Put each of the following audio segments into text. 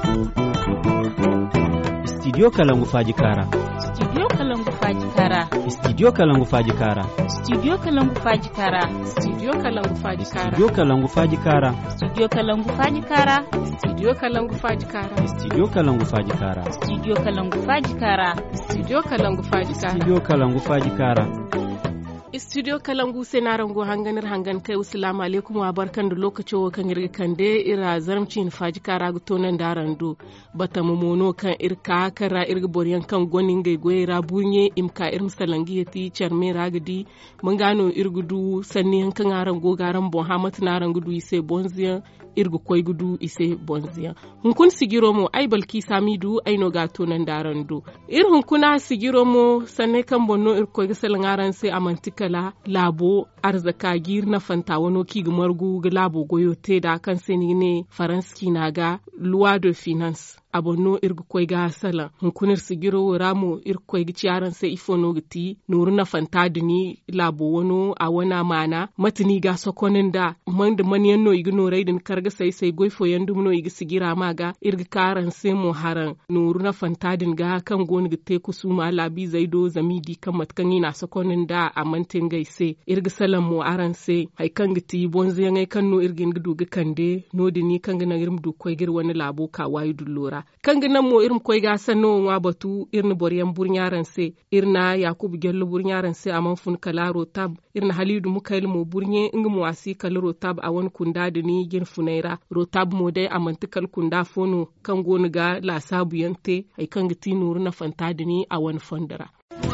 Studio Kalangu Faji Kara. Studio Kalangu Faji Kara. Studio Kalangu Faji Kara. Studio Kalangu Faji Kara. Studio Kalangu Faji Kara. Studio Kalangu Faji Kara. Studio Kalangu Faji Kara. Studio Kalangu Faji Kara. Studio Kalangu Faji Kara. Studio Kalangu Faji Kara. Studio Kalangu Faji Kara. Studio Kalangu Faji Kara. Studio Kalangu senarango hanganar hangan kai assalamu alaikum wa barkan da lokaci wa kan irga kande ira zarmcin faji kara guto nan darandu bata mono kan irka kara irga boryan kan gonin gai goyera bunye imka irin salangi yati charme ragadi mun gano irgudu sanni kan aran gogaran bon hamat naran gudu ise bonziyan irgu koy gudu ise bonziyan hun sigiro mo ai balki samidu ai no gato nan darandu hun kuna sigiro mo sanne kan bonno ir koy gasalangaran sai amantika labo arzaka gir na fanta wano ki margu ga labo goyo te da kan seni ne faranski na ga loi de finance abonno irgu koy ga sala hunkunir sigiro ramo irgu koy gi ciaran sai ifono giti nuru na fanta dini labo wano a wana mana matini ga sokonin da man da maniyan no igi no raidin karga sai goyfo yandum no igi sigira maga irgu karan sai mo haran nuru na fanta din ga kan goni gite kusuma labi zaido zamidi kan matkan ina sokonin da a mantin gaise irga salam mo aran sai hay kan giti bonze ngai kan no irgin gudu ga kande no dini kan ga irim du koy gir wani labo ka wayu dullora kan ga nan mo irim koy ga sanno wa batu irna boryan burnyaran sai irna yakubu gello burnyaran sai aman fun kalaro tab irna halidu mukail mo burnye inga mo asi kalaro tab a wani kunda dini gin funaira rotab mo dai amantikal kunda fono kan goni ga la sabu yante hay kan giti nuru na fanta dini a wani fondara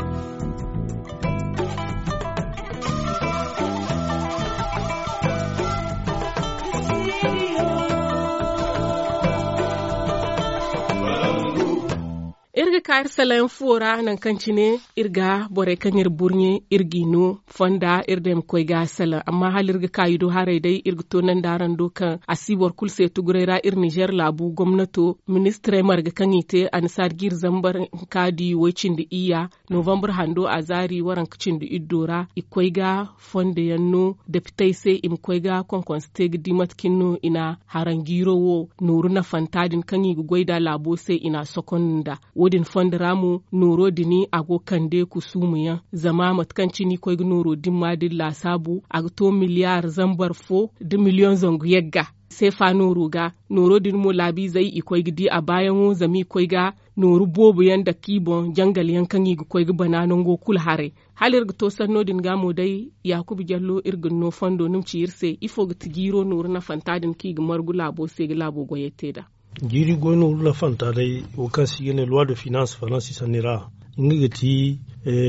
irga kayar salayen fora nan kanci ne irga bore kanyar burnye irgino fonda irdem koy ga sala amma hal irga kayido hare dai irga to nan daran dokan asibor kulse tugurera ir Niger labu gwamnato ministre marga kanyite ansar gir zambar kadi wacin da iya November hando azari waran kicin da iddora ikoy ga fonda yanno deputai sai im koy ga konkon steg dimat kinno ina harangirowo nuru na fantadin kanyi goida labo sai ina sokonda wodin fondiramu noro dini ago kande kusumuya zama matkanci ni koy noro dimma dilla sabu agto miliyar zambar fo de million zongu yegga sai fa noro ga noro din mo labi zai ikoy gidi a bayan wo zami koy ga noru bobu yanda kibon jangal yankan yi koy ga bananon go kul hare halir to sanno din gamo dai yakubu jallo irgun no fondo num ci irse ifo ga tigiro noro na fantadin ki ga margu labo sai ga labo goyeteda jiri gono la fanta dai wakasi gene loi de finance faransi sanira ingiti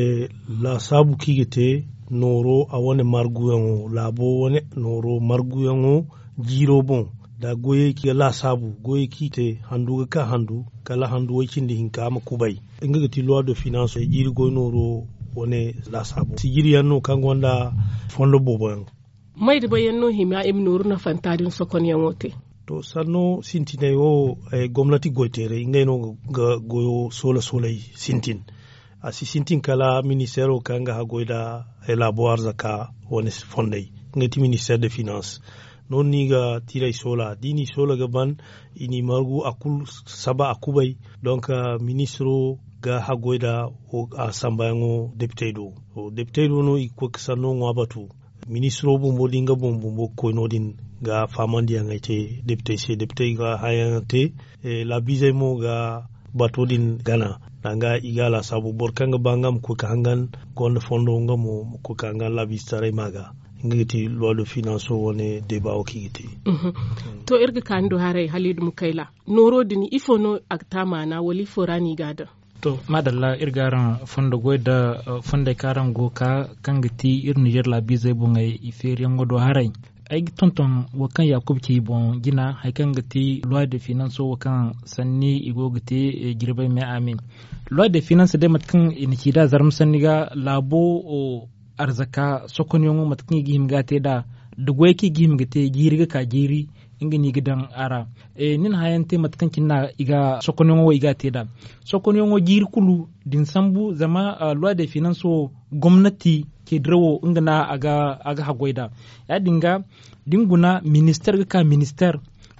la sabu kigete noro a wani marguyango labo wani noro marguyango jiro bon da goye ki la sabu goye kite handu ka handu kala handu wakin da hinka ma kubai ingiti loi de finance jiri gono ro wani la sabu sigiri yanno kan gonda fondo bobo mai da bayanno hima im noro na fanta din sokon yamote to sanno sintine o gwamnati goitere ingayno ga goyo sola sintin asi sintin kala ministero kanga ha goida elaboar zaka woni fondai ngati ministère de finance non ni ga tirai sola dini sola ga ban ini margu akul saba akubai donc ministro ga ha goida o asambayango député do o député do no iko sanno ngabatu ministro bumbo dinga bumbo ko nodin ga famandi yang ite député ga hayante la bizemo ga batodin gana danga igala sabu borkanga bangam ko kangan gon fondo ngamo ko kangan la bistare maga ngiti loi de finance woni débat o kigiti to irga kando hare halidu mukaila noro dini ifono aktama na wali forani gada to madalla irgaran fondo goida fonde karan go ka kangiti ir Niger la bizai bungai iferiyan godo harai ai tonton wakan yakub ki bon gina haikan gati loi de finance wakan sanni igo gati girbai mai amin loi de finance de matkan inikida zaram sanniga labo o arzaka sokonyo matkan gihim gate da dugwai ki gihim gate giriga ka giri ingini gidan ara nin hayante matkan kinna iga sokonyo iga teda sokonyo giri kulu din sambu zama loi de finance gwamnati ke drawo ingana aga hagoida ya dinga dinguna minister ka minister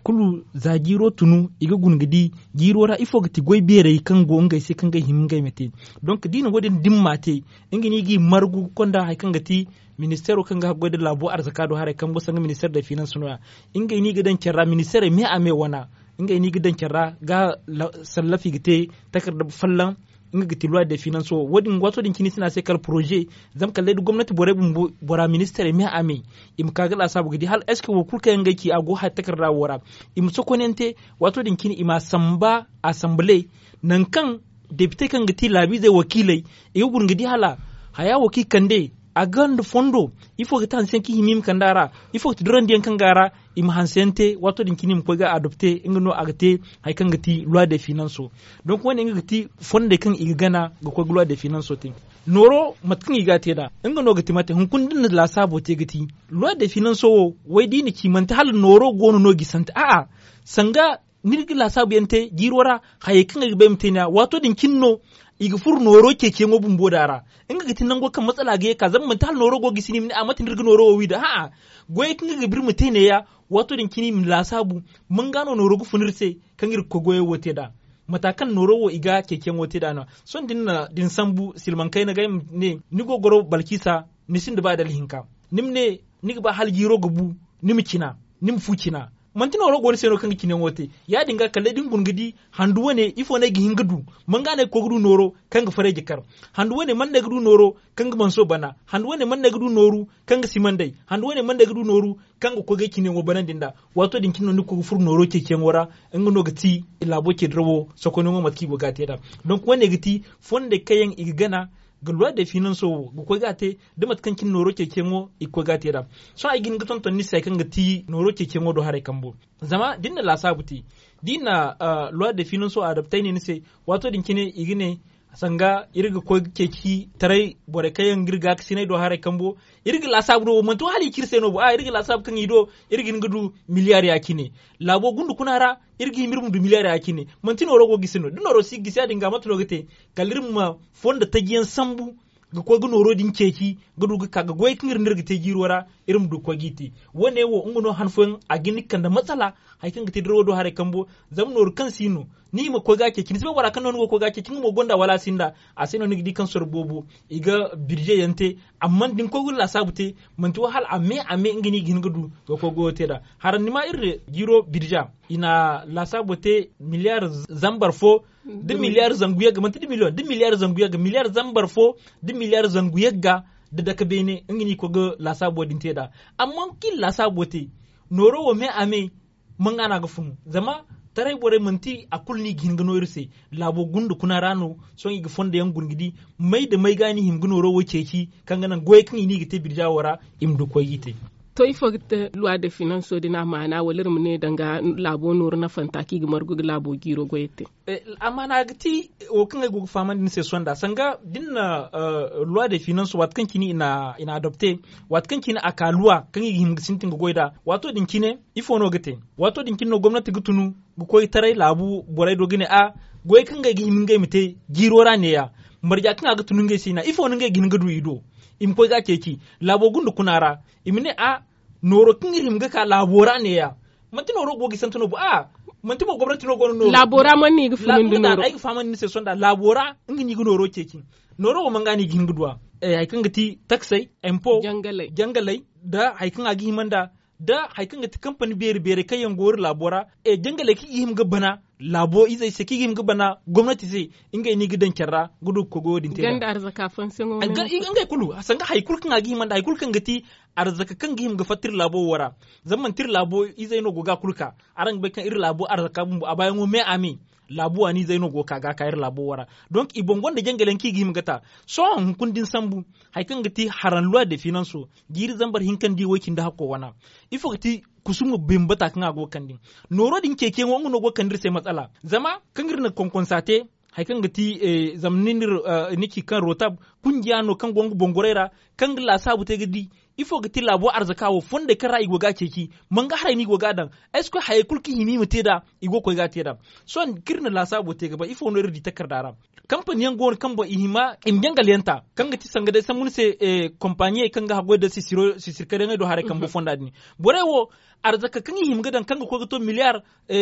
kulu za giro tunu iga gungidi giro ra ifo gati goy bere kan go ngai se kan ga him ngai mete donc dina godin dimmate ingini gi margu konda hay kan gati ministero kan ga gode labo arzaka do hare kan bo sanga minister da finance no ingai ni gidan cerra ministere me ame wana ingai ni gidan cerra ga sallafi gite takarda fallan inga gati loi de finance wadin wato din kini sina sai kal projet zam kalle du gwamnati bore bora ministere me ame im kaga la sabu gidi hal eske wo kulka yanga ki ago ha takarda wora im sokonente wato din kini ima samba assembly nan kan deputy kan gati labi zai wakilai iga gun gidi hala haya waki kande a ganda fondo ifo gata hansen ki himim kandara ifo ti duran diyan kangara im hansente wato din kinim ko ga adopte ingano agate hay kan gati loi de finance donc woni inga gati fonde kan iga gana ga ko loi de finance tin noro matkin iga te da ingano gati mate hun kun din la sabo te gati loi de finance wai dini ki manta hal noro gono no gisanta a sanga nirgi la sabo yente girora hay kan ga bemtena wato din kinno iga fur noro keke ngo bumbo dara inga gitin nan go kan matsala ga ka zan mental noro go gisini min amma tin noro wi da ha goye kinga ga bir mutene ya wato din kini min la sabu mun gano noro gu funirse kan gir ko goye wote da matakan noro wo iga keke wote da na son din sambu silman kai na ga ne ni go goro balkisa ni sin da ba da hinka nimne ni ba hal giro gubu nimkina nimfukina mantino ro goni seno kan kinen wote ya dinga kalle din gungudi handu wane ifo ne gi hingadu mangane ko gudu noro kan ga fare jikar handu wane man da gudu noro kan ga manso bana handu wane man da gudu noru kan ga simandai handu wane man da gudu noru kan ga ko ga kinen wo banan dinda wato din kinno ni ko fur noro ke ken wora en no gati ilabo ke drawo sokono mo matki bugate da donc wane gati fonde kayen igana ga loi de finance go ko gate de mat kan kin noro ke kengo iko gate da so ay gin guton ton ni sai kan gati noro ke kengo do hare kambo zama dinna la sabuti dinna loi de finance adaptai ne sai wato din kine igine sanga irga ko keki tarai bore kayan girga sinai do hare kambo irga la sabu man to hali kirse no bo irga la sabu kan ido irga ngudu miliyar yakine labo gundu kunara irga mirmu du miliyar yakine man tino rogo gisino dino ro sig gisa dinga matulo gite kalirma fonda tagiyan sambu ga ko gno ro din keki gudu ga kaga goy kingir nirga te girora irum du ko giti wone wo nguno hanfon agini kanda matsala hay kan gite do hare kambo zamnor kan sino ni ma ko gake kin sai wara kan non ko gake kin mo gonda wala sinda a sai non gidi kan sorbobo iga birje yante amma din ko gulla sabute man to hal amme ngini gin gudu ko gote da haran ni ma irre giro birja ina la sabute miliyar zambar fo 2 miliyar zanguya ga man 2 million 2 miliyar zanguya ga miliyar zambar fo 2 miliyar zanguya ga da daka bene ngini ko ga la sabodin teda amma kin la sabote noro wo me ame man ana ga funu zama tarai bore manti a kulni gingano irse labo gundu kuna rano son igi fonda yan gungidi mai da mai gani himgino ro wace ki kan ganan goye kan ini gite birjawara imdu ko yite to ifo gite loi de finance dina mana walir mu ne danga labo nur na fantaki gimar gugu labo giro goyete amana giti o kan ga gugu faman din se sonda sanga dinna loi de finance wat kan kini ina adopte wat kan kini akaluwa kan yi himgisintin goyda wato din kine ifo no gite wato din kinno gwamnati gutunu goy tarai labu borai do gine a goy kan ga gimin ga mite girora ne ya marja kan ga tunun ga sina ifo nun ga gin ga du ido im ko ga keki labo gundu kunara imne a noro kin rim ga ka labora ne ya manti noro go gisanto no a manti mo gwamnati no gono noro labora man ni ga funun du noro ai faman ni se sonda labora ngini go noro keki noro o mangani gin gudwa ai kan ga ti taxai empo jangalai da ai kan agi himanda da haikan ga kamfani bere kayan gori labora jangale ki ihim gabana labo izai se ki ihim gabana gwamnati sai inga ni gidan kyarra gudu ko godin te ganda arzaka fan sen o ga inga kulu sanga haikul kan agi man haikul kan gati arzaka kan gihim ga fatir labo wara zaman tir labo izai no goga kulka aran be kan ir labo arzaka bumbu abayan mo me ami labu ani zaino go kaga kayar labo wara donc ibon gonda jangalen ki gihim gata so kundin sambu haikan gati haran loi de finance giri zambar hinkan di wakin da hako wana ifo gati kusumu bimbata kan ago kandin noro din keke wongu no go kandir sai matsala zama kangir na konkonsate haikan gati zamnin niki kan rotab kungiya no kan gongu bongorera kan la sabu te gidi ifo gati labo arzakawo fonde kara igo ga keki manga harai ni go gadan esko haye kulki himi muteda igo ko ga teda son kirna la sabo te gaba ifo no ridi takardara company yan gon kambo ihima im jangal yanta kanga ti sanga de samun se compagnie kanga hago da sisiro sisirkare do hare kambo fonda ni borewo arzaka kan him gadan kan ko to miliyar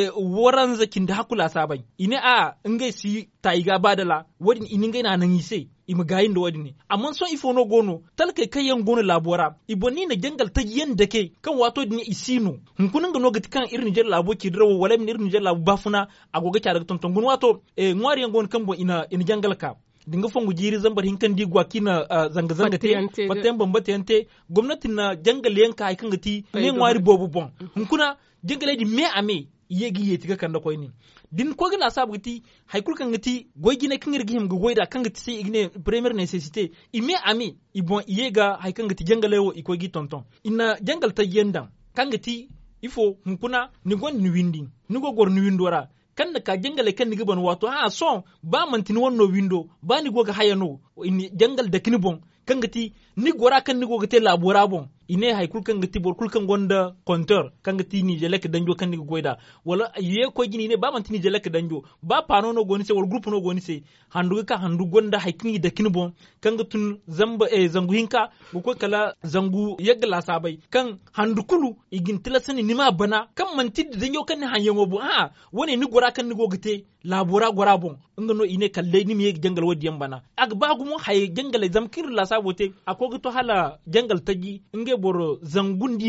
waran zakin da hakula sabai ine ngai si taiga badala wadin inin ngai na nan yise ima gayin da wadi ne amma son ifo no gono talkai kai yan gono labora ibonni na jangal ta yanda ke kan wato din isino hunkunin ga no gati kan irin jer labo ki drawo wala min irin jer labo bafuna agoga ta daga tonton gun wato ngwari yan gono kan bo ina jangal ka dinga fongu jiri zambar hinkan digwa kina zanga zanga te batten bambata yante gwamnatin na jangal yanka ai kan gati ne ngwari bobu bon hunkuna jangal di me ame yegi yeti ga kan da koy ni din ko gina sabu gati haikul kan gati goy gine kan irgihim go goyda kan gati sai igne premier necessité ime ami ibon yega haikan gati jangalewo iko gi tonton ina jangal ta yenda kan gati ifo hunkuna ni gon ni windi ni go gor ni windora kan da ka jangale kan ni giban wato so ba mantini wonno windo ba ni go ga hayano ini jangal da kini bon kan gati ni gora kan ni go gate labora bon ine haikul kan gati bor kul kan gonda compteur kan gati ni jelek danjo kan ni goida wala ye ko gini ne ba man tini jelek danjo ba pano no goni se wal group no goni se handu ka handu gonda haikini da kin bon kan gatun zamba zangu hinka ko kala zangu yegla sabai kan handu kulu igin tilasani nima bana kan man tidda danjo kan ni hanyango bo woni ni gora kan ni go gate labora gora bon ngano ine kalle ni mi jangal wodi yambana ag bagu mo hay jangal zamkir la sabote akoga to hala jangal taji nge boro zangundi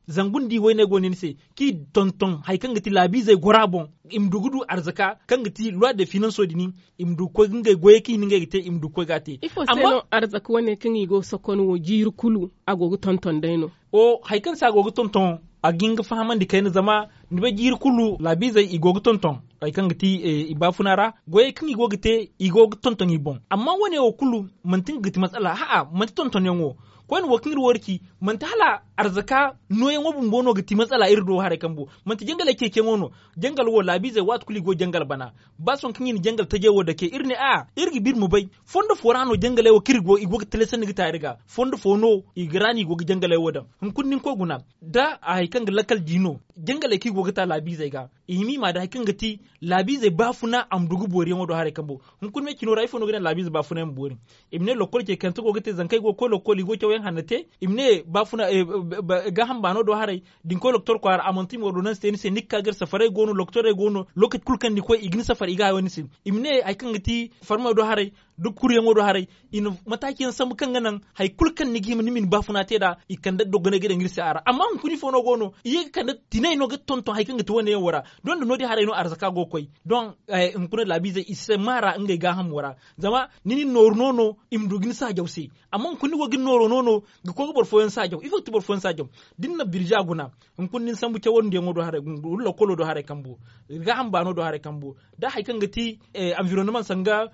wai ne gonin se ki tonton hay kan gati labi zai gora bon imdu gudu arzaka kan gati loi de finance dini imdu ko nge goye ki nge gite imdu ko gati amma arzaka wane kan yigo sokon wo jiru kulu agogo tonton dayno o hay kan sa agogo tonton a ginga fahaman di kaina zama ni ba jir kulu labi zai igogo tonton ay kan gati iba funara goye kan igogo te igogo tonton ibon amma wane o kulu mantin gati matsala mantin tonton yango ko ni wakin warki man ta hala arzaka noyen wobun bono gati matsala irdo hare kambo man ta jangal keke mono jangal wo labi zai wat kuli go jangal bana ba son kin ni jangal ta jewo dake irni irgi bir mu bai fondo forano jangale wo kirgo igo telesan ni ta riga fondo fono igrani go jangale wo da hun kunnin ko guna da ai kan lakal dino jangale ki go ta labi zai ga imi ma da hakin gati labi zai bafuna am dugu bori mo do hare kambo hun kun me kino raifo no gina labi zai bafuna am bori ibne lokol ke kan to go gate zankai go ko lokol go to hanate imne bafuna ga hambano do harai din ko doktor ko amonti mo do nan sen se nikka gar safare gono doktore gono loket kulkan ni ko igni safar iga woni sin imne ay kan gati farma do harai duk kuriyan do harai in matakin sam kan nan hay kulkan ni gimi min bafuna te da ikanda dogone gidan ngirsi ara amma kuni fono gono iye kan tinai no ga tonton hay kan gati woni wora don no di harai no arzaka go koy don in kuna labize isse mara ngai ga ham wora zama nini nornono imdugin sa jawsi amma kuni go gin noronono ga ko bor foyen sajo ifo to bor foyen sajo dinna birja guna in kunnin sambu ce wonde ngodo hare ulla kolo do hare kambu ga hamba no do hare kambu da hay kan gati environnement sanga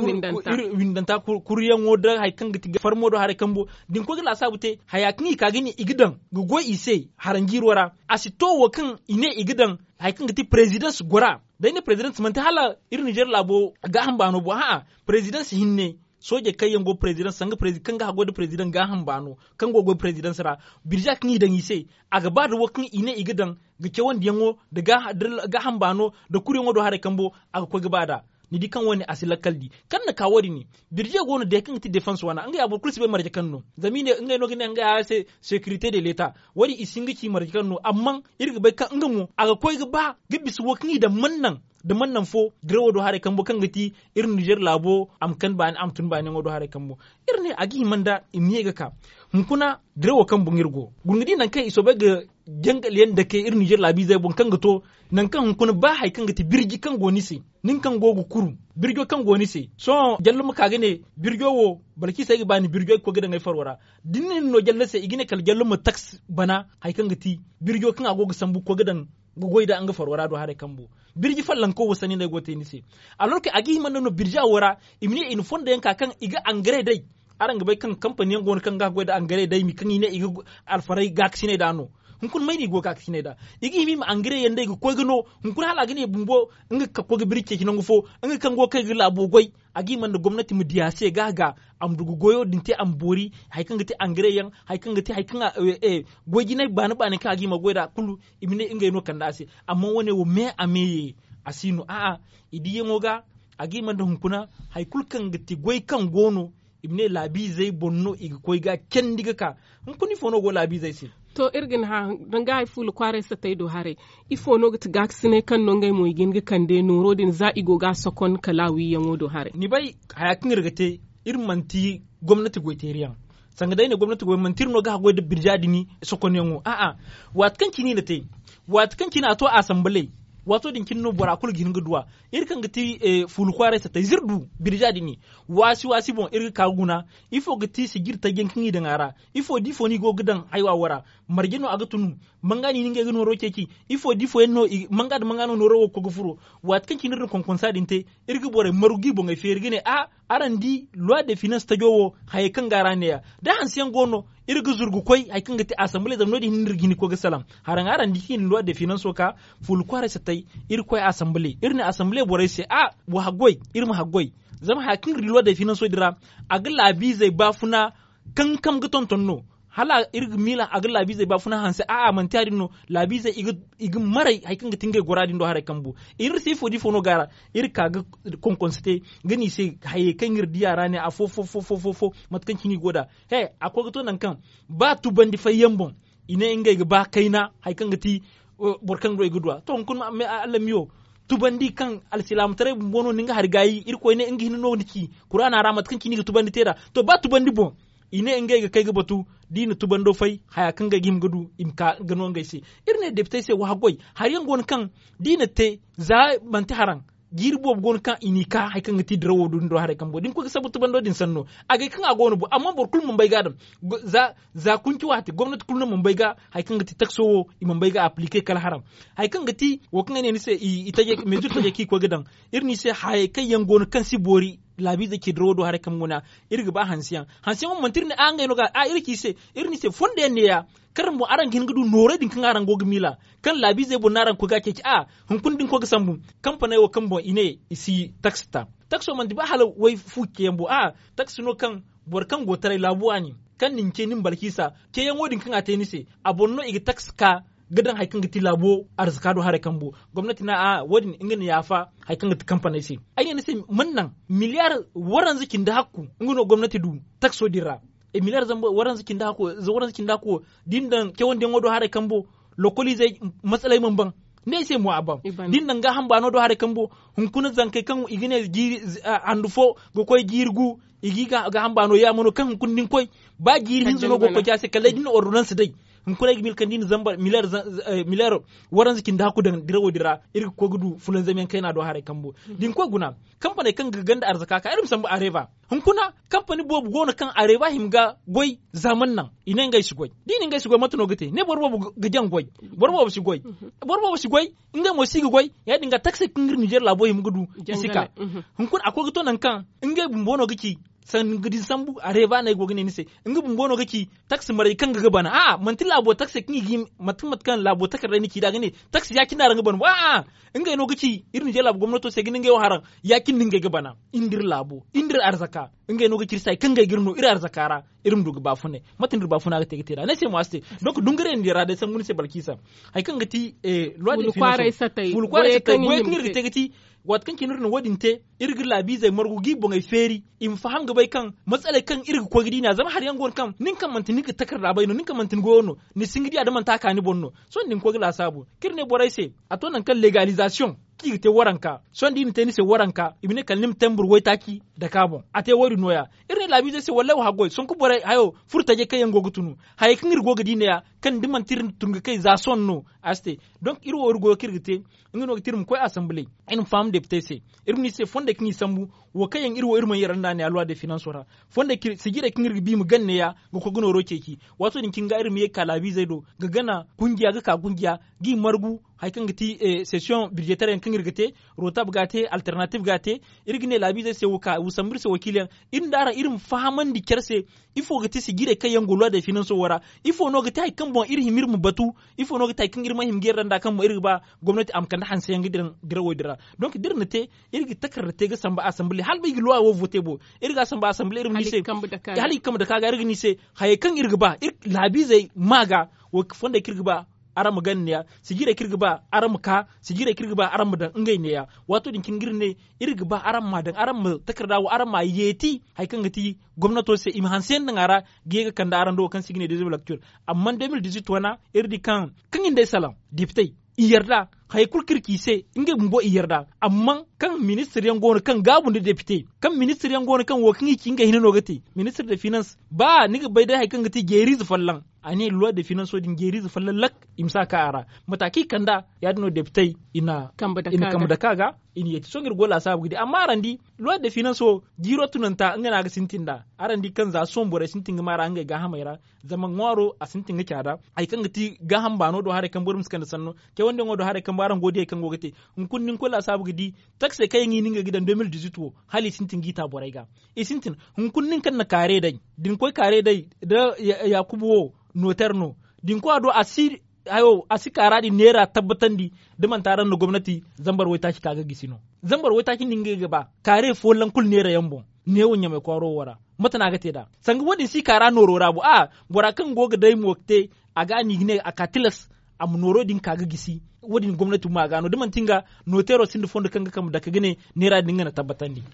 windanta kuriyan woda hay kan gati farmo do hare kambu din ko gila sabute hayakni ka gini igidan go go ise haranjirwara asito wo kan ine igidan hay kan gati presidents gora da ine presidents man ta hala irin Niger labo ga hamba no bo presidents hinne soje kai yango president sanga president kanga hago da president ga hambano kango go president sara birja kni dan yise aga ba da wakin ine igidan ga kewon diyango da ga hambano da kure ngodo hare kambo aga ko gabada ni di kan wani asila kaldi kan na kawari ni birja gono da kan ti defense wana anga abu kulsi be marje kanno zamine ngai no gine anga se sécurité de l'état wari isingi ki marje kanno amma irga bai kan ngamu aga ko ga bisu wakin da mannan fo drewo do hare kambo kan gati irin Niger labo am kan bani am tun bani ngodo hare kambo irne agi manda imiye ga ka hunkuna drewo kan bungirgo gungidi nan kai iso ga jangal yanda ke irin Niger labi zai bon kan gato nan kan hunkuna ba hay kan gati birgi kan goni se nin kan gogu kuru birgo kan goni se so jallu muka gane birgo wo balki sai ga bani birgo ko gidan ngai farwara dinnin no jalla se igine kal jallu mu tax bana hay kan gati birgo kan agogo sambu ko gidan gogoida anga farwara do hare kambo birji fallan ko wasani ne gote ni se alors que agi man no birja wora imni in fonda yanka kan iga engrais dai aranga bai kan company ngon kan ga goida engrais dai mi kan ine iga alfarai gaksine dano hunkun mai ni go gaksine da igi mi ma engrais yanda iga ko gino hunkun hala gine bumbo nga ka ko birke kinango fo nga kan go kai gila bogoi agi man da gwamnati mu diyase gaga am dugu goyo dinte am bori hay kan gati engrais yan hay kan gati hay kan goji nay bana ka agi ma goida kullu imine ingay no kan dase amma wone wo me ameye asinu idi yengoga agi man da hunkuna hay kul kan gati goy kan gono imine labi zai bonno igi koy ga kendiga ka hunkuni fono go labi zai se to irgin ha danga ai fulu kware sa tay do hare ifo no gata gaksine kan no ngai mo igin kan de noro din za igo ga sokon kalawi yango do hare ni bai hayakin irgate irmanti gwamnati goiteriyan sanga dai ne gwamnati goy mantir no ga goy da birjadi ni sokon yango wat kan kini da tai wat kan kina to assembly wato din kinno bora kul gin gudwa irkan gati fulu kware sa tay zirdu birjadi ni wasi bon irga kaguna ifo gati sigir ta genkin da ngara ifo difo ni go gidan aiwa wara margino aga tunu mangani ninge gino rokeki ifo difo enno mangano no rowo ko gufuro wat kan kinir kon konsadin te irga bore marugi bon ay fergine arandi loi de finance ta jowo hay kan garane ya da hansiyan gono irga zurgu koy hay kan gati assembly da nodi hinir gini ko ga salam haran arandi hin loi de finance ka fulu kware sa tay ir koy assembly irne assembly bore se wa hagoy irma hagoy zama hakin loi de finance dira agla bi zai bafuna kan kam ga tontonno hala irg mila agla labi zai bafuna hanse man tari no labi zai ig marai haikan ga tingai goradin do hare kambu ir si fodi fono gara ir ka ga konkonsite gani sai haye kan ir diyara ne a fo matkan kini goda akwai to nan kan ba tu bandi fayyambon ine ingai ga ba kaina haikan ga ti borkan do igudwa to kun me Allah miyo tubandi kan alsilam tare bono ninga hargayi ir ko ne ingi hinno niki qur'ana ramat kan kini ga tubandi tera to ba tubandi bon ine ingai ga kai ga batu dina tubando fai haya kan ga gim gudu imka gano ngai se irne deputy se wa goy har yan gon kan dina te za manti haran girbo gon kan inika hay kan ti drawo dun do hare kan bo din ko sabu tubando din sanno agay kan agono bo amma bor kulmun bai gadam za kunki wati gwamnati kulmun mun bai ga hay kan ti takso imam bai ga applique kala haram hay kan ti wo kan ne ni se itaje meju taje ki ko gidan irni se hay kan yan gon kan si bori labi da ke drodo hare kan muna irga ba hansiyan mun mantir ne an ga no ga irki se irni se fonde ne ya karan mu aran gin gudu nore din kan aran gogi mila kan labi zai bonaran ko ga ke hun kun din ko ga sambu kamfana yo kan bo ine isi taxta taxo man di ba hala wai fuke yambo tax no kan bor kan go tare labuwa ni kan ninke nin balkisa ke yan wodin kan ateni se abonno igi tax ka gadan haikan gati labo arzikado hare kambo gwamnati na wadin ingin yafa haikan gati kamfani sai ai ne sai munnan miliyar waran zikin da hakku ingino gwamnati du taxo dira miliyar zamba waran zikin da ko dindan ke wanda ngodo hare kambo lokoli zai matsalai mun ban ne sai mu abam dindan ga hamba no do hare kambo hun kuna zankai kan igine giri andufo go koy girgu igi ga hamba no ya mono kan kunnin koy ba giri hin zo go ko jase kala din ordonnance dai hun kuna mil kan din zamba miliyar waran zikin da ku da dirawo dira iri ko gudu fulan zaman kai na do hare kambo din ko guna kamfani kan ganda arzaka ka irin samba areva hun kuna kamfani bobu gona kan areva himga goy zaman nan inen gai shi goy din gai shi goy matuno gate ne borbo gajan goy borbo shi goy inga mo sigi goy ya dinga taxi kingir Niger labo him gudu isika hun kun akwai to nan kan inga bumbono giki san gidi sambu areva na go gine nise inga bumbono giki taxi mare kan gaga bana manti labo taxi kingi matmat kan labo takarda ni kida gane taxi ya kina ranga bana inga no giki irin je labo gwamnato sai ginin ga haran ya kin dinga ga bana indir labo indir arzaka inga no giki sai kan ga girno ir arzakara irin duga bafune matin dur bafuna ga tege tera ne sai mu aste donc dungare ndira da san mun sai balkisa hay kan gati loi de finance fulu kware satai goy kin tege ti wat kan kinir no wadinte irgir labi zai margu gibo ngai feri in faham ga bai kan matsala kan irgi ko gidi na zama har yangon kan nin kan mantin nika takarda bai no nin kan mantin gono ni singidi adaman taka ni bonno son din ko gila sabu kirne borai sai ato nan kan legalisation ki te waranka son din te ni se waranka ibne kan nim tembur wai taki da kabon ate wori noya irne labi zai se wallahi ha goy son ku borai hayo furta je kayan gogutunu hay kan irgo gidi ne ya kan diman tirin tunga kai za son no aste donc irwo irgo kirgite ngino tirim ko assembly in fam deputy se irni se fonda kini sambu wo kayan irwo irman yaranda ne alwa de finance ora fonda sigira kin bi mu ganne ya go ko gino roke ki wato din kin ga irmi ye kalabi zai do ga gana kungiya ga ka kungiya gi margu hay kan gati session budgetaire kan irgite rotab gate alternative gate irgine labi zai se wuka usambir se wakiliyan irin dara irin fahaman di kerse ifo gati sigira kayan golwa de finance ora ifo no gati hay kan bon iri himir mu batu ifo no gati kan irma him geranda kan mu irba gwamnati am kan han sayan gidiran dirawo dira donc dirne te irgi takarrate ga samba assembly hal bai loi wo vote bo irga samba assembly irin ni se hali kam da kaga irgi ni se hay kan irgi ba labi zai maga wo fonda kirgi ba aram gan ne sigire kirga ba aram ka sigire kirga ba aram dan ngai ne ya wato din kin girne irga ba aram ma dan aram takarda wa aram ma yeti hay kan gati gwamnato se im hansen nan ara gega kan da aran do kan sigine de lecture amma 2018 wana irdi kan inde salam diptai iyarda hay kulkirki se inge mbo iyarda amma kan ministre yan gono kan gabu de député kan ministre yan gono kan wokin ki inga hinano gati ministre de finance ba niga bai da hay kan gati geriz fallan ani loi de finance odin geriz fallan lak imsa ka ara mataki kanda ya dino député ina kamba kaga ini yeti songir gola sabu gidi amma arandi loi de finance o giro tunanta ngana ga sintinda arandi kan za sombore sintinga mara anga ga hamaira zaman ngwaro a sintinga kyada ay kan gati ga hambano do hare kan burum skanda sanno ke wonde ngodo hare kan baran godi kan gogete kunnin kola sabu gidi taxe kay ngi ninga gidan 2018 hali sintingi ta boraiga e sintin kunnin kan na kare dai din koy kare dai da yakubu noterno din ko ado asir ayo asikara di nera tabbatandi da man taran na gwamnati zambar wai taki kaga gisino zambar wai taki ninge gaba kare follan kul nera yambo ne wonya mai kwaro wara mata na gate da sanga wadin si kara noro rabu bora kan goga dai mokte aga ni ne akatilas am noro din kaga gisi wadin gwamnati ma gano da man tinga notero sindu fondo kanga kam da kaga ne nera dinga na tabbatandi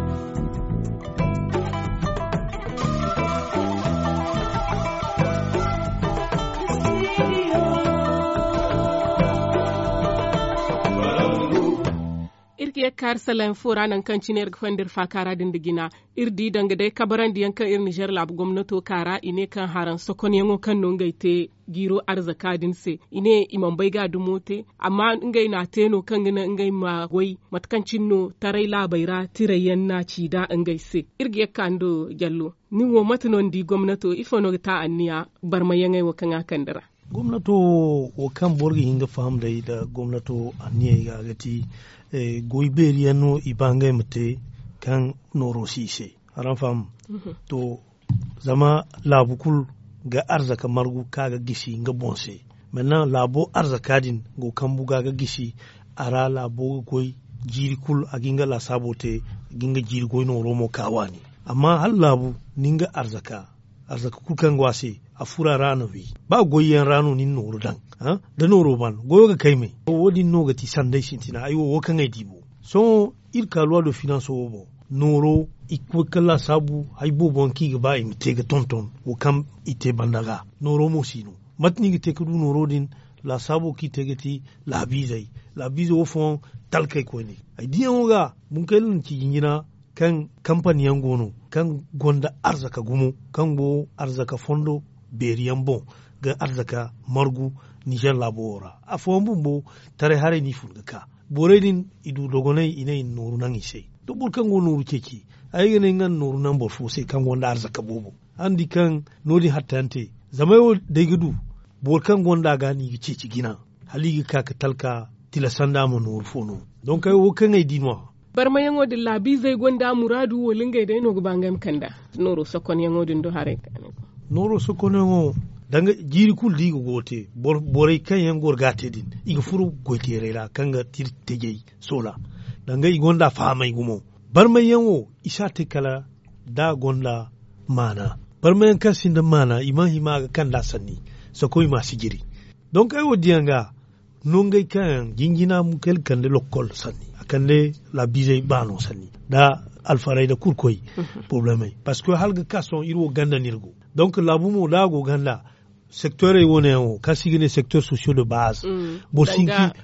irki kar salan fora nan kan ciner gfandir fa kara din digina irdi danga dai kabaran diyan kan ir Niger lab gwamnato kara ine kan haran sokon yango kan non gaite giro arzaka din se ine imam bai ga dumote amma ngai na teno kan gina ngai ma wai matkan cinno tarai labaira tirayen na ci da ngai se irgi kando jallo ni wo matnon di gwamnato ifono ta anniya barma yangai wo kan akandara gwamnato wo kan borgi hinga faham da gwamnato anniya ga gati goiberiya no ibanga mate kan noro sise aran fam to zama labukul ga arzaka margu kaga gishi nga bonse maintenant labo arzaka din go kan buga ga gishi ara labo goy jiri kul aginga la sabote ginga jiri goy no romo kawani amma hal labu ninga arzaka kul kan gwase a fura rana wi ba goyen rano nin noro dan da noro ban goyo ga kai mai wodi no ga ti sandai shintina ayo wo kan ai dibo so il ka loi de finance obo noro ikwe kala sabu haibo bonki ga ba imite ga tonton wo kam ite bandaga noro mo sino matni ga te kudu noro din la sabu ki te gati la bizai au fond talkai ko ne ai diyan ga mun kai lun ci yina kan company yan gono kan gonda arzaka gumo kan bo arzaka fondo beriyan bon ga arzaka margu Niger labora a fombun bo tare hare ni funga ka boredin idu dogonai ine noru nan ise to bul kan go noru keki ay gane ngan noru nan bor fo sai kan gonda arzaka bobo andi kan nodi hattante zamayo dai gudu bor kan gonda gani gice ci gina haligi ka ka talka tilasanda mo noru fono donc ay wo kan ay dinwa barma yango de labi zai gonda muradu wolinga dai no bangam kanda noro sokon yango din do hare noro sokon yango danga jiri kul digo gote borai kan yan gor gate din iga furu gote rera kanga tir tegei sola danga igonda famai gumo barmai yanwo isa te kala da gonda mana barmai yan kan sinda mana hima ga kan da sanni sako ima sigiri don kai wodianga nongai kan jingina mu kel kan de lokol sanni akande la bizai bano sanni da alfarai da kurkoi problème parce que halga kason iro ganda nirgo donc labumo dago ganda secteur yi wone o kasigine secteur social de base bosinki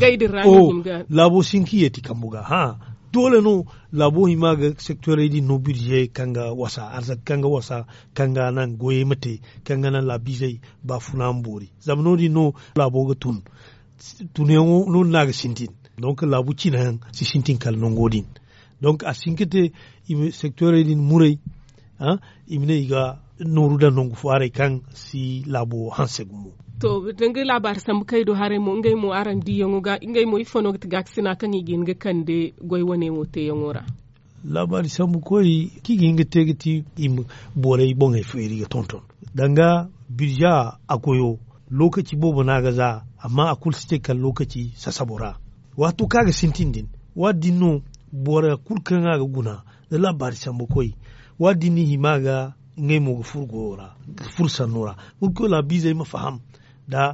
labo sinki yeti kambuga dole no labo himaga secteur yi no budget kanga wasa arzak kanga wasa kanga nan goye mate kanga nan labizai ba funambori zamno di no labo ga tunengo no naga sintin donc labu cinan si sintin kal no godin donc a sinkete secteur yi murai imne iga noru da nongu fare kan si labo hansegumo to dangai labar sam kai do hare mo ngai mo aran di yango ga ngai mo ifono ga sina kan igin ga kande goy wone mo te yangora labar sam koy ki ginga tegeti im bore bon e feri ga tonton danga birja akoyo lokaci bobo naga za amma akul ste kan lokaci sasabora wato kaga sintindin wadino bore kulkan ga guna da labar sam koy wadini himaga ngai mo furgora fursa nora ko la bize ma faham da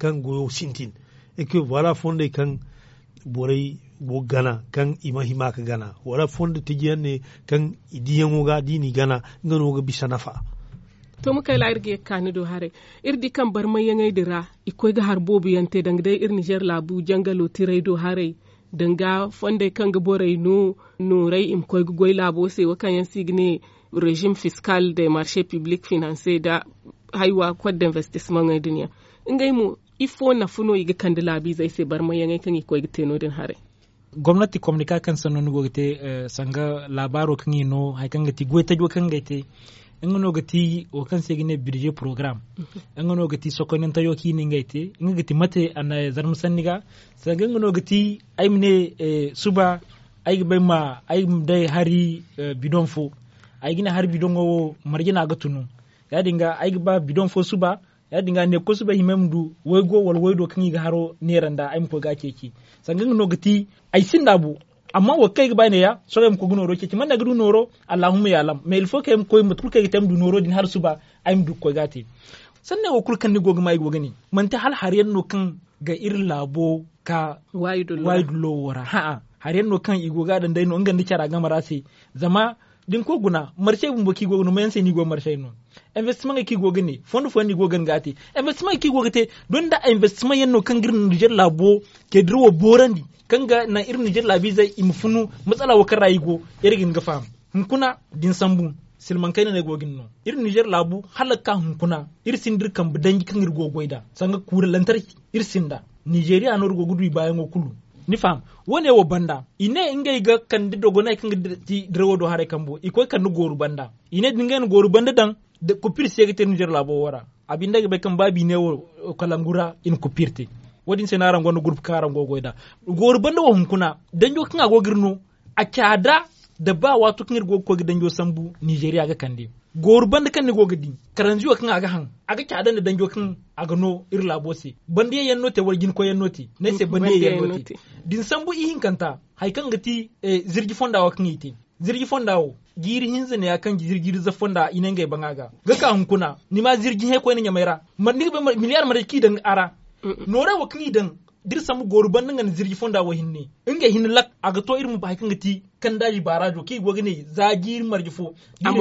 kan goyo sintin eke wala fonde kan borai bo gana kan ima ka gana wala fonde tigiyan ne kan idiyan ga dini gana ngano ga bisa nafa to muka la irge kani do hare irdi kan bar mai yangai dira ikoy ga har bobu yante dang dai ir Niger labu jangalo tirai do hare danga fonde kan ga borai no rai im koy goy labo se wakan yan signe régime fiscal des marchés publics financiers da haiwa code d'investissement ngai dunya ngai mu ifo na funo yiga kandila bi zai se bar mai yangai kan ikoy ga teno din hare gwamnati communica kan sanon go gite sanga labaro kan yino hay kan gati goita jo kan gaite ngano gati o kan segine budget programme ngano gati sokonen tayo kini ngaite ngati mate ana zarm sanniga sanga ngano gati aymne suba ay bayma ay dai hari bidon fo ay gina hari bidon go marjina gatunu ya dinga ay ba bidon fo suba ya dinga ne ko suba himemdu woygo wal woydo kan yiga haro neranda ay ko ga keki sanga ngano gati ay sindabu amma wa kai ga ne ya so yam ko gunoro ke man daga du noro allahumma ya lam mais il faut que ko mutul kai tam du noro din har suba ay du ko gati sanne wo kul kan ni goga mai goga ni man ta hal har yanno kan ga irin labo ka waidulo wara ha har yanno kan igoga dan dai no ngan ni cara ga marase zama din ko guna marshe bumbo ki goga no men sai ni go marshe no investment ki goga ne fond ni goga ngati investment ki goga te don da investment yanno kan girin Niger labo ke dirwo borandi kanga na irin Niger labi zai imfunu matsala wa karayigo irgin gafa hunkuna din sambu silman kai ne gogin no irin Niger labu halaka hunkuna irsin dirkan budangi kan irgo goida sanga kura lantarki irsin da Nigeria no irgo gudu bayan okulu ni fam wone wo banda ine ingay ga kan dogo na kan di drewo do hare kambo iko kan goru banda ine dingen goru banda dan de ko pir segete Niger labo wara abinda be kan babi ne wo kalangura in ko pirte wadin sai naran gono group karan gogoida gor banda wa hunkuna danjo kan agogirno a kyada da ba wato kan irgo ko danjo sambu Nigeria ga kande gor banda kan ni gogidi karanjiwa kan aga han aga kyada da danjo kan aga no irla bose bande yanno te wargin ko yanno te ne se bande yanno te din sambu ihin kanta hay kan gati zirgi fonda wa kan yite zirgi fonda wo giri hinze ne akan zirgi za fonda inenge bangaga ga ka hunkuna ni ma zirgi he ko ne nyamaira man ni miliyar maraki dan ara nora wa kini dan dir samu goru ban nan zirgi fonda wa hinne inga hin lak aga to irin ba kan gati kan daji barajo ki gogine zagi marjifo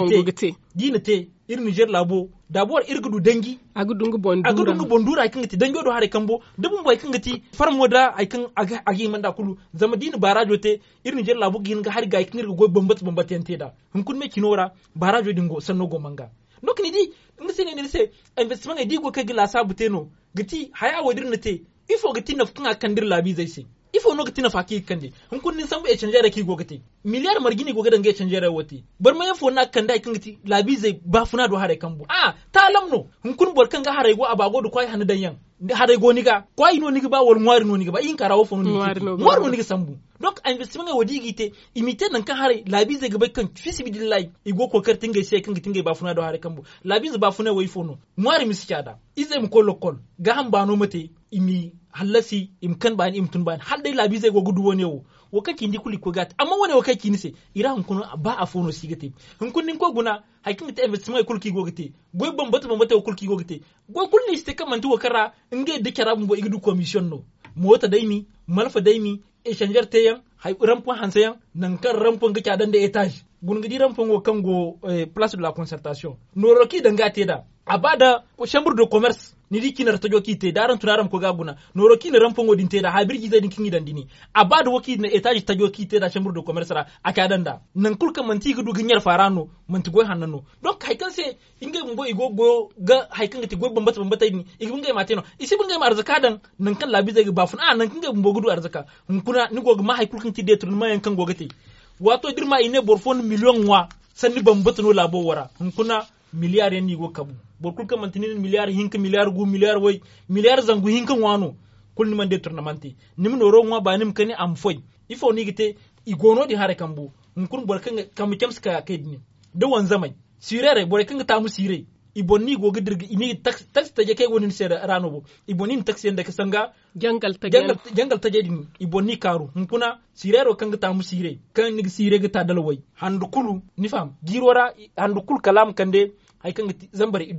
dina te irin Niger labo dabuwar irgudu dangi agudungu bondura kan gati dango do hare kambo dubun boy kan gati farmoda ay kan agi manda kulu zama dina barajo te irin Niger labo gin ga har ga kan irgo go bombat yante da hun kun me kinora barajo dingo sanno go manga nokni di ngisene ne se investment e digo ka gila sabuteno gati haya wadir nate ifo gati na kan kandir labi zai se ifo no gati na faki kande hun kunnin san e canje da ki go gati miliyar margini go gadan ga canje da wati bar ma yafo na kan da kan gati labi zai ba funa do hare kambo ta lamno hun kun bor kan ga hare go abago do kwai hanu danyan hare go niga kwai no niga ba wal mwari no niga ba in karawo fo no mwari no niga sambu donc investment ga wadi gite imite nan kan hare labi zai ga kan fisibidillahi igo ko kar tinga sai kan tinga ba funa do hare kambo labi zai ba funa wai fo no mwari miskada izai mu kolokol ga han ba no mate imi halasi imkan ban imtun ban hal dai labi zai go gudu wone wo kake ndi kuli ko gat amma wone wo kake ni se ira hun kuno ba a fono sigate hun kunnin ko guna hakin ta investment kulki go gate goy bambata kulki go gate goy kulli ste kamanti wo kara nge de kara bo igudu commission no mota daimi malfa daimi échanger teyan hay rampon hansayan nan kan rampon ga kyadan da etage gungidi rampon wo kango place de la concertation no roki danga teda abada chambre de commerce ni dikinar ta joki te daran tunaram ko gabuna no roki ne rampon wo dinte da habirji zai dinkin gidan dini abada woki ne etage ta joki te da chambre de commerce ra akadan da nan kulka manti gudu ginyar farano manti goy hanano donc hay kan se inge mbo igogo ga hay kan ti goy bambata ni igunge mateno isi bunge ma arzaka dan nan kan labi zai bafun nan kinge mbo gudu arzaka kuna ni gogo ma hay kulkin ti detur ma yan kan gogate wato dirma ine borfon million wa sanni bambata no labo wara kuna miliyar yan go kabu borkul ka mantinin miliyar hinka miliyar gu miliyar wai miliyar zangu hinkan wano kul ni man de tournamenti nim no ro ngwa ba nim kani am foy ifo ni gite igono di hare kambu kun borkan kam kemska kaydni de wan zamai sirere borkan ta mu sire ibonni go gidirgi ini tax ta je kai wonin se rano bo ibonni tax yanda ka sanga jangal ta jedin ibonni karu kuna sirero kan ta mu sire kan ni sire ga ta dalwai handu kulu ni fam girora handu kul kalam kande hay kan zambare iddu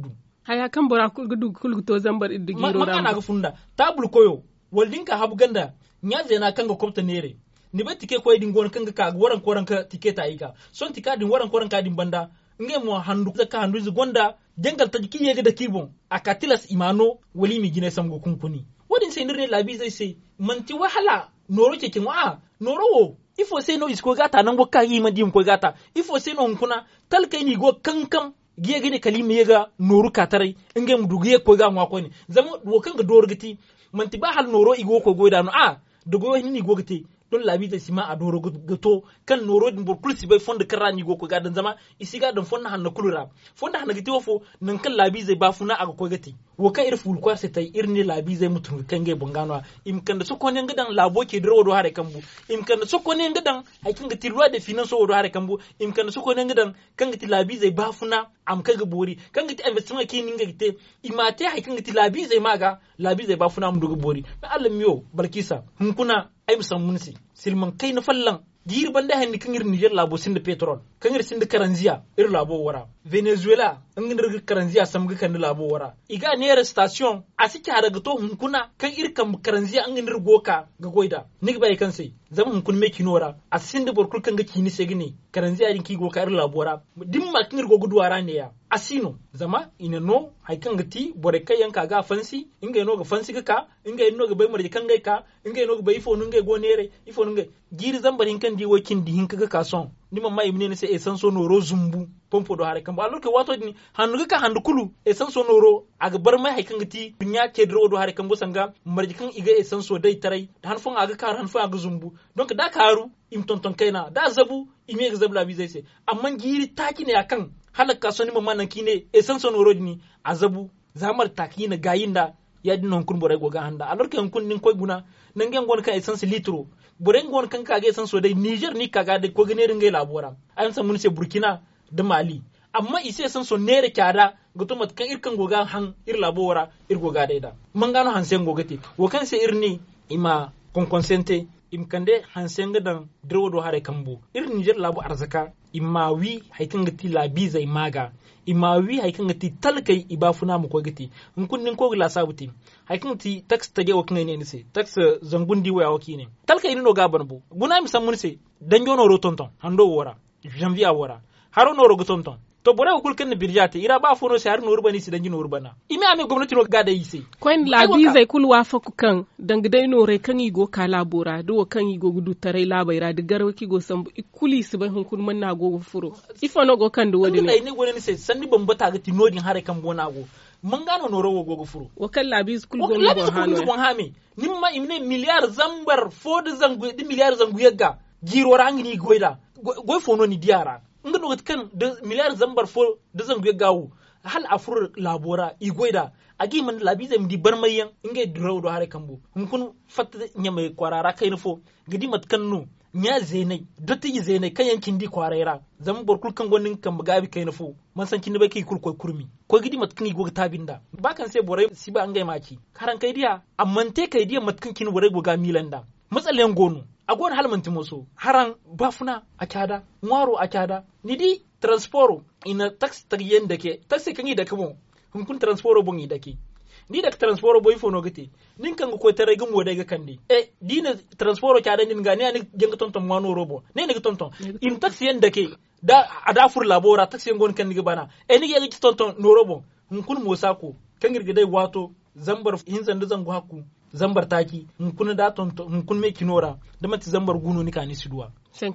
haya kan bora kulgu to zambar iddi giro ma ana ga funda tabul koyo waldin ka habu ganda nya zena kan ga kopta nere ni ba tike koy din gon kan ka waran koran ka tike ta ika son tika din waran koran ka din banda nge mo handu ka handu zu gonda dengal ta jiki yega da kibon akatilas imano wali mi gine samgo kunkuni wadin sai nirne labi zai sai manti wahala noro ke kin wa noro wo ifo sai no isko gata nan go kai ma dim ko gata ifo sai no hunkuna talkai ni go kankam giye gine kalimi yega noru katarai nge mu dugiye ko ga ngwa ko ni zama wo kan ga dorgiti manti ba hal noro igo ko goida no dogo ni go gite don labi da sima a doro gato kan noro din bor kulsi bai fonda karani go ko gadan zama isi gadan fonna hanna kulura fonda hanna gite wofo nan kan labi zai ba funa aga ko gate wo ka ir ful kwar sai irni labi zai mutun kan ge bongano im kan da sokone ngadan labo ke dro do hare kambu im kan da sokone ngadan hakin ga tilwa da finan so do hare kambu im kan da sokone ngadan kan ga labi zai ba funa am kan ga bori kan ga investment ke ninga gite imate hakin ga labi zai maga labi zai ba funa mu do bori Allah miyo barkisa hun kuna ai musan munsi silman kai na fallan dir banda hanni kan irin Niger labo sin da petrol kan irin sin da karanziya irin labo wara Venezuela an irin karanziya sam ga kan labo wara iga ne station a sike daga to hunkuna kan irkan karanziya an irin goka ga goida nig bai kan sai zama hunkun me kinora a sin da borkul kan ga kini sai gine karanziya din ki goka irin labo wara dimma kan irin gogudu wara ne ya asino zama ina no haikan gati bore kai yanka ga fansi inga ino ga fansi ka inga ino ga bai marje kan gai ka inga ino ga bai ifo nun ga go nere ifo nun ga giri zambarin kan di wakin di hinka ga kason ni mamma ibne ne sai e san so noro zumbu pompo do hare kan ba loke wato ni hannu ka handu kulu e san so noro aga bar mai haikan gati dunya ke dro do hare kan bo sanga marje kan iga e san so dai tarai han fon aga kar han fon aga zumbu donc da karu im tonton kaina da zabu ime ga zabla bi zai sai amma giri taki ne akan halaka soni mamma nan kine e san son rodni azabu zamar takina gayinda ya dinon kun bore go ga handa alor kan kun nin koy guna nan gen gon kan essence litro bore gon kan ka ga essence so dai Niger ni kaga da ko gane ringai labora an san mun se Burkina da Mali amma ise san so nere kyada gutu mat kan irkan goga han ir labora ir goga da mangano hansen gogate wo kan se irni ima kon consente im kande hansen gadan drodo hare kambo ir Niger labu arzaka imawi haikan gati labi zai maga imawi haikan gati talkai ibafuna mu ko gati in kunnin ko gila sabuti haikan gati tax tage wakin ne ne se tax zangundi waya waki ne talkai no gaban bu guna mi san mun se dan jono ro tonton hando wora janvier wora haro no ro tonton to bore ko kulkan ne birjate ira ba fono se har no urbani si dan jino urbana imi ame gwamnati no gada yise koin labi zai kulwa fa ku kan dangdai no re kan igo kala bora do kan igo gudu tarai labaira da garwaki go sambu ikuli su bai hun kun manna go furo ifo no go kan do wodi ne ne gone se sanni bambata ga tinodin hare kan bona go mun gano no rowo go furo wa kan labi kul go go hano go hame nimma imne miliyar zambar fodi zangu di miliyar zangu yagga jiro rangini goida go fono ni diara nga no kan de miliyar zambar fo de zangu gawo hal afur labora igoida agi man labi zai di barmayan inga draw do hare kambo kun fatta nyame kwarara kai nufo gidi mat kannu nya zenai dotti zenai kan yankin di kwarera zam borkul kan gonin kan gabi kai nufo man san kin bai kai kurkoi kurmi ko gidi mat kan igo tabinda ba kan sai borai siba an gai maki karan kai dia amman te kai dia mat kan kin borai goga milanda matsalen gonu agon halmanti muso haran bafuna a kada ngwaro a kada ni di transporo ina taxi tagiyen dake taxi kan yi da kamo kun transporo bon yi dake ni da transporo boy fono gati nin kan ko tare gum woda ga kandi dina transporo kada nin ga ne ani jenga tonton wano robo ne ne tonton in taxi yen dake da ada fur labora taxi yen gon kan ni bana ni ga tonton no robo kun mosako kan girgidai wato zambar hinzan da zangu haku zambar taki kun da tonto kun me kinora da mati zambar guno ni kani siduwa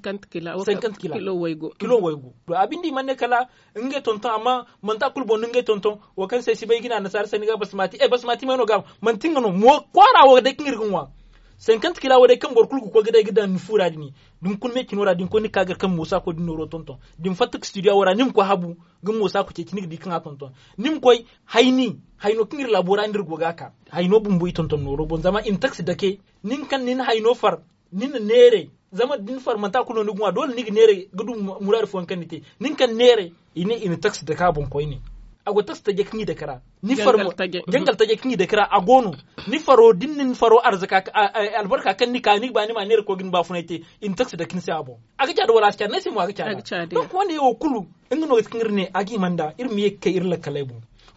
50 kilo waigo to abindi manne kala nge tonton amma man ta kulbo nge tonton wa kan sai sibai gina nasar sani ga basmati mano ga man tingano mo kwara wa da kingirgun wa 50 kilo wa da kan borkul ko gida gidan nufura dini dun kun me kinora din ko ni kagar kan musa ko din noro tonton din fatuk studio wara nim ko habu gun musa ko ke kinig di kan tonton nim koy hayno kingir labora ndir gogaka hayno bumbu tonton noro bon zama in taxi dake nin kan nin hayno far nin nere zama din far manta kuno ni gwa dole nig nere gudu murar fon kanite nin kan nere in taxi da ka bon koy ni ago taxi ta gekni da kara ni far jangal ta gekni da kara agono ni faro dinnin faro arzaka albarka kan ni ka ni ba ni ma nere ko gin ba funaite in taxi da kin sai abo aga ja da wala ska ne sai mu aga ja ko ne o kulu ingno kingir ne agi manda irmi yake irla kalaibu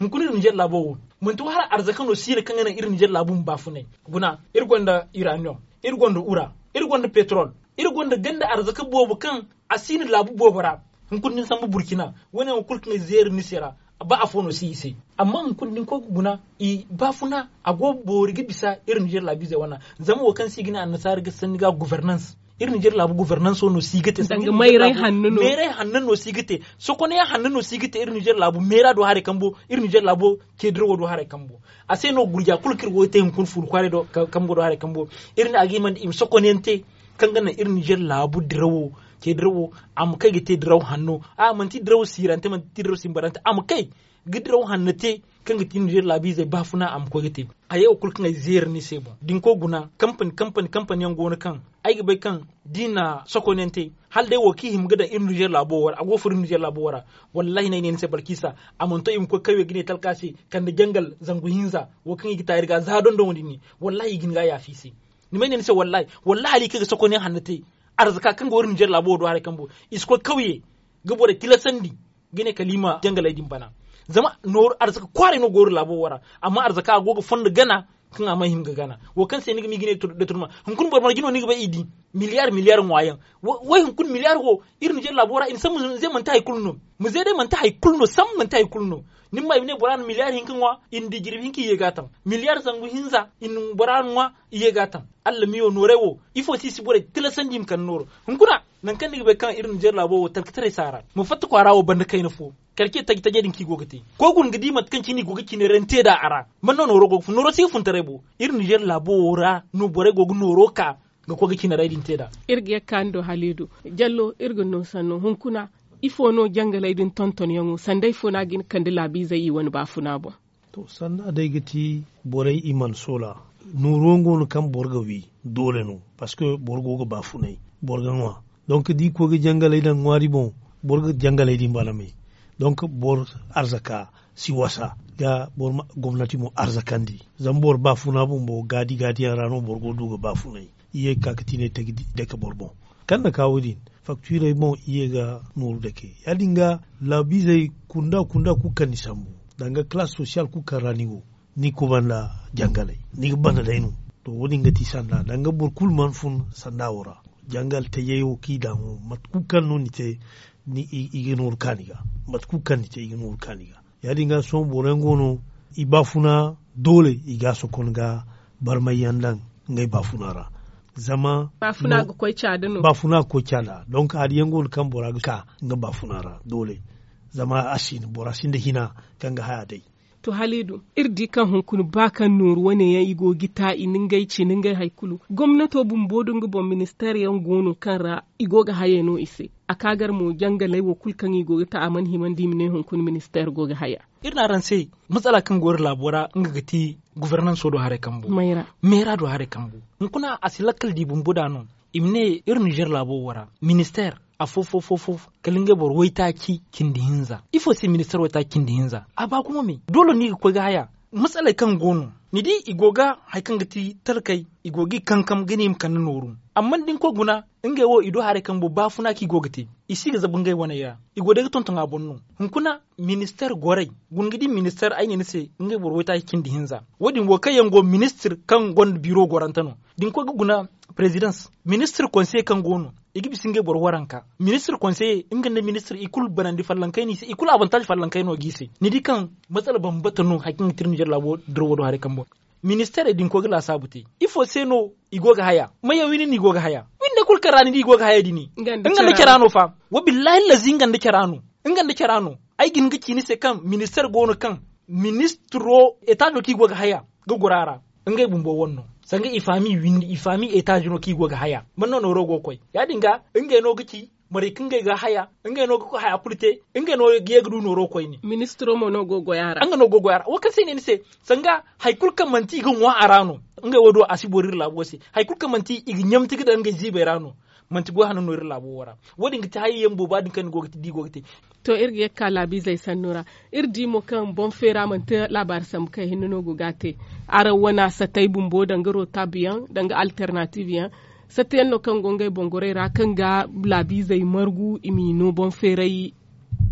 hun kun irin Niger labo mun to har arzakan no sire kan irin Niger labun bafunai guna irgonda uranium irgonda ura irgonda petrol irgonda ganda arzaka bobu kan asini labu bobara hun kun din sambu Burkina wani kulkin zer nisera ba a fono si ise amma hun kun din ko guna i bafuna ago borigi bisa irin Niger labi zai wana zama wakan sigina annasar ga saniga governance irin Niger labu governance no sigate danga mairai hannun no sigate so ko ne ya hannun no sigate irin Niger labu mera do hare kambo irin Niger labu kedro do hare kambo ase no gurja kulkir go te kun fur kware do kambo do hare kambo irin agreement im so ko nente kangana irin Niger labu drawo kedro am kai gite drawo hanno a man ti drawo sirante man ti drawo simbarante am kai gidrawo hannate kanga tin Niger labi zai bafuna am ko gite ayo kulkin ai zer ni sebo din ko guna company yan gona kan ai ga bai kan dina sokonente hal dai woki him gada in Niger labo war ago furin Niger labo wara wallahi nay ne sai barkisa amonto im ko kawe gine talkasi kan da jangal zangu hinza wokin gita riga za don don wani wallahi gin ga ya fisi ni mai ne sai wallahi ali kaga sokonen hannate arzaka kan go Niger labo do hare kambo isko kawe gabo da tilasandi gine kalima jangal ai din bana zama nor arzaka kware no gor labo wara amma arzaka agogo fonda gana kan amma him ga gana wo kan sai ni mi gine da turma hun kun bar gino ni ga idi miliyar wayan wai hun kun miliyar go irin je labo wara in sam zai man ta kulno mu zai dai man ta kulno sam man ta kulno nin mai ne boran miliyar hin kanwa in di girbi ki ye gatam miliyar zangu hinza in boran wa ye gatam Allah miyo norewo ifo sisi bore tilasan dim kan noro hun kuna nan kan ni be kan irin je labo tarkatare sara mu fatta kwarawo banda kai na fo karke ta jedin ki gogate ko gun gidi mat kan kini gogaki ne rente da ara man no noro go noro si fun tarebo irin Niger labo ra no bore gogu noro ka ga ko gaki na raidin teda irge kando halidu jallo irgun no sanno hun kuna ifo no jangala idin tonton yango sandai fo na gin kandila bi zai wani ba funa ba to sanda dai gati borai iman sola nurongo no kan borgawi dole no parce que borgo go ba funai borganwa donc di ko ga jangala idan ngwari bon borga jangala idin balame donc bor arzaka si wasa ga bor gwamnati mo arzakandi zambor ba funa bo gadi rano borgo duga ba funai iye kakatine tagi deka borbon kan da kawo din facture mo iye ga nuru dake ya dinga labizai kunda ku kan sambu danga class social ku karanigo ni ko banda jangalai ni banda dainu to woni ngati sanda danga burkul man fun sanda wora jangal te yeyo ki damu matku kan no nite ni iginur kaniga matku kan nite iginur kaniga ya dinga so borengo no ibafuna dole igaso konga barmayandan ngai bafunara zama bafuna go koy chada no bafuna ko chada donc adiyango kan boraga ka nga bafunara dole zama asin borasin da hina kanga haya dai to halidu irdi kan hunkunu bakan nur wane ya igo gita iningai ciningai haikulu gwamnato bumbodo ngo ministeriyan gono kanra igo ga haye no ise akagar mu jangalai wo kulkan igo gita aman himan dimne hunkunu minister go ga haya irna ran sai matsala kan gor labora nga gati governance do hare kambu mera do hare kambu hunkuna asilakal di bumboda non imne ir Niger labo wara minister a fofofofo kalinge bor waita ki kindi hinza ifo si minister waita kindi hinza aba kuma me dole ni ko ga haya matsala kan gono ni di igoga haikan gati talkai igogi kankam gani im kan noru amma din ko guna inga wo ido hare kan bo bafuna ki gogati isi ga zabun gai wana ya igode ga tonton abonno hunkuna minister gorai gungidi minister aini ne se inga bor waita kindi hinza wadin wo kayan go minister kan gon biro gorantano din ko guna presidence ministre conseil kan gono igibi singe bor waranka ministre conseil inganda ministre ikul banandi fallankai ni ikul avantage fallankai no gise ni di kan matsala bambata no hakin tirnijer labo drowo do hare kambo ministère din ko gila sabuti ifo seno igoga haya maya wini ni igoga haya winda kul karani di igoga haya dini inganda kerano fa wa billahi lazinga nda kerano inganda kerano ai gin gici ni se kan ministère gono kan ministro etat do ki igoga haya go gurara ngai bumbo wonno sanga ifami windi ifami etage no ki goga haya manno no rogo koy ya dinga ngai no gici mari kinga ga haya ngai no ko haya pulte ngai no gegdu no ro koy ni ministro mo no gogo yara anga no gogo yara wakase ne se sanga haikul kan manti gun wa arano ngai wodo asiborir labo se haikul kan manti igi nyamti gidan ngai jibe rano manti go hanan no rir labo wara wodi ngi tayi yembo badin kan gogti di gogti to irge kala bi zai sannura irdi mo kan bon fera man ta labar sam kai hinno go gate ara wana satai bumbo dangaro tabiyan danga alternative yan satai no kan gongai bongore ra kan ga labi zai margu imino bon ferai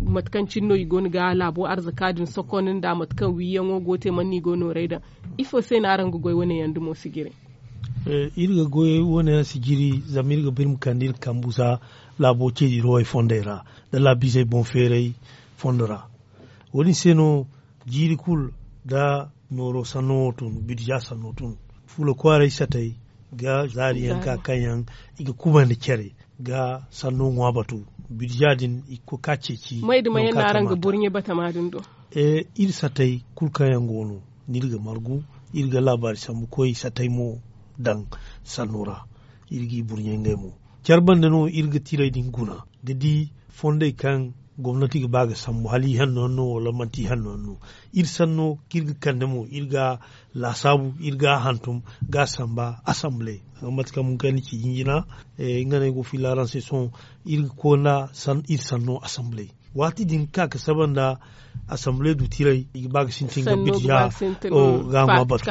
matkan cinno igon ga labo arzakadin sokonin da matkan wiyan gote manni gono raida ifo sai na rangu goy wani yandu mo sigire irga goy wani sigiri zamirga birim kandir kambusa labo ce di roy fondera da la bise bon ferey fondera woni seno jiri kul da noro sanotun bidja sanotun fulo kware satay ga zariyan ka kanyan iga kuma da kere ga sanno ngwa batu bidjadin iko kaceci mai da mai naran ga burnye bata madin do ir satay kul kayan gono nirga margu irga labari samu koy satay mo dan sanora irgi burnye ngemo charban da no irga tirai din guna gadi fonde kan gwamnati ga baga sammu hali hannu hannu wala manti hannu hannu ir sanno kirga kandamo irga lasabu irga hantum ga samba assemblée matka mun kan ki yinjina ngane go filaran se son irga kona san ir sanno assemblée wati din ka sabanda assemblée du tirai ga baga sintinga bidja o ga mabat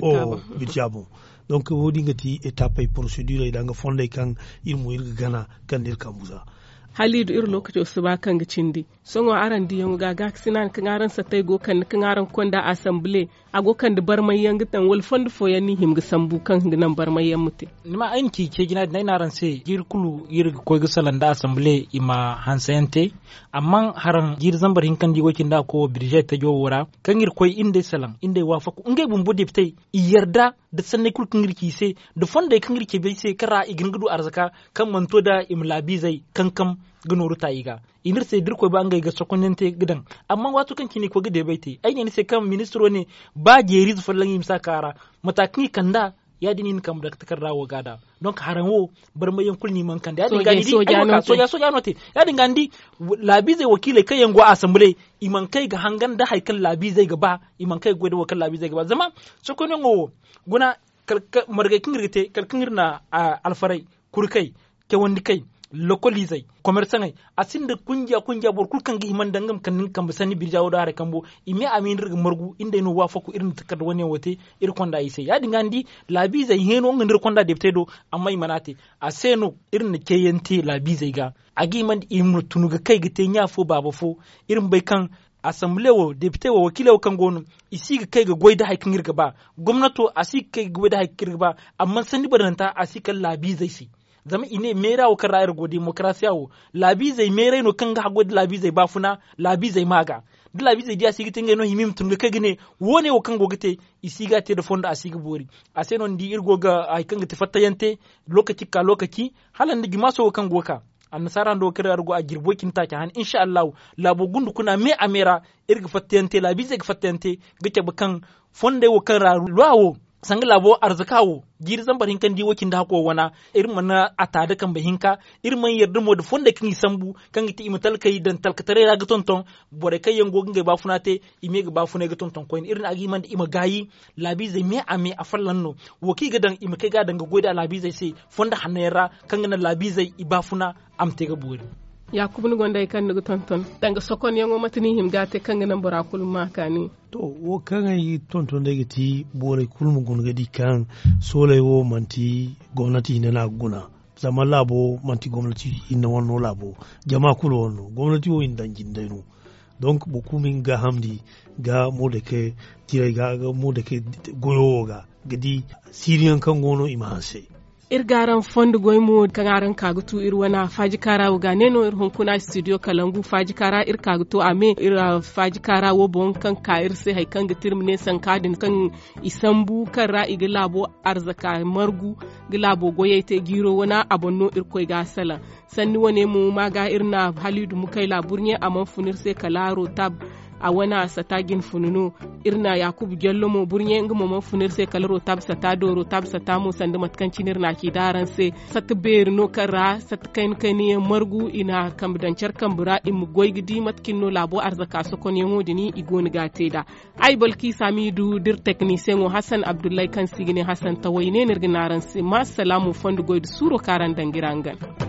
o bidja bon donc wodi ngati étape et procédure da nga fonde kan irmo irga gana kan dir kambuza halidu irin lokaci su ba kan gicindi sun wa aran di yangu ga sinan kan aran sa tai go kan aran konda assembly ago kan da barmai yang tan wal fond fo yani him ga sambu kan nan barmai yan muti nima ayin ki ke gina na aran se girkulu yir ko ga salan da assembly ima hansayante amma haran gir zambar hin kan di wakin da ko birje ta jo wora kan gir koy inde salan inde wafa ku ngai bumbo deputy yarda da sanne kul kan girki se da fonda kan girke bai se kara igin gudu arzaka kan manto da imlabi zai kankam gano ruta iga inir sai dirko ba ngai ga sokonente gidan amma wato kan kini ko gide baite ai ne sai kan ministro ne ba jeri zu fallan yim sakara matakni kanda ya dinin kam da takarda wa gada donc haranwo bar mayan kulni man kanda ya dinga di soja note ya dinga ndi labi zai wakile kai yango assembly iman kai ga hangan da haikan labi zai gaba iman kai gode wakil labi zai gaba zama sokonen go guna marga kingirte kalkingirna alfarai kurkai ke wandi kai localizai commerçant ai asin da kungiya bor kulkan gi himan dangam kan kan basani birjawo da hare kambo ime amin rig margu inda no wafa ku irin takar wani wote ir konda ise ya dinga ndi labi zai heno ngandir konda depte do amma imanate aseno irin ke yente labi zai ga agi man imnu tunuga kai gite nya fo baba fo irin bai kan assembly wo deputy wo wakile wo kan gonu isi ga kai ga goida haikin irga ba gwamnato asi kai ga goida haikin irga ba amma sani baranta asi kan labi zai si zama ine mera wo kan rayar go demokrasiya wo labi zai mera no kan ga hagod labi zai bafuna labi zai maga da labi zai dia sigi tinga no himim tun ga kagine wone wo kan go gite isi ga te da fonda asigi bori ase non di irgo ga ay kan ga tafattayante lokaci halan da gimaso wo kan go ka annasara ndo kare argo a girbokin take han insha Allah labo gundu kuna me amera irga fattayante labi zai ga fattayante gace bakan fonda wo kan rawo sanga labo arzakawo gir zambar hinkan di wakin da hako wana irin mana atada kan bahinka irin man yarda mo da fonda kin sambu kan giti imatal kai dan talkatare ga tonton bore kai yango ngai ba funate ime ga ba funa ga tonton koin irin agi man ima gayi labi zai me ame a fallan no woki ga dan ima kai ga dan ga goida labi zai sai fonda hanera kan ga labi zai ibafuna amte ga buri yakubu ni gonda kan nugu tonton danga sokon yango matini him gate kan nan bora kulma kani to wo kan yi tonton da gati bore kulmu gun gadi kan sole wo manti gwamnati ne na guna zama labo manti gwamnati inna wonno labo jama kulo wonno gwamnati wo indan jindeno donc beaucoup min ga hamdi ga modeke tire ga modeke goyo ga gadi siriyan kan gono imanse irgaran fondu goymo kangaran kagutu irwana faji kara ga neno ir hunkuna studio kalangu faji kara ir kagutu ame ir faji kara wo bon kan ka ir se hay kan gitirmne san kadin kan isambu kan ra igilabo arzaka margu gilabo goyete giro wana abonno ir koy ga sala sanni wone mu maga irna halidu mukai laburnye amon funir se kalaro tab a wana satagin fununu irna yakubu gello mo burnye ngmo mo funir se kalaro tab sata doro tab sata mo sande matkan cinir na ki daran se sat ber no kara sat kan kani margu ina kam dan charkam bura im goygidi matkin no labo arzaka sokon yango dini igoni gateda ay balki samidu dir technicien o hasan abdullahi kan sigine hasan tawayne nirginaran se ma salamu fondu goydu suro karan dangirangan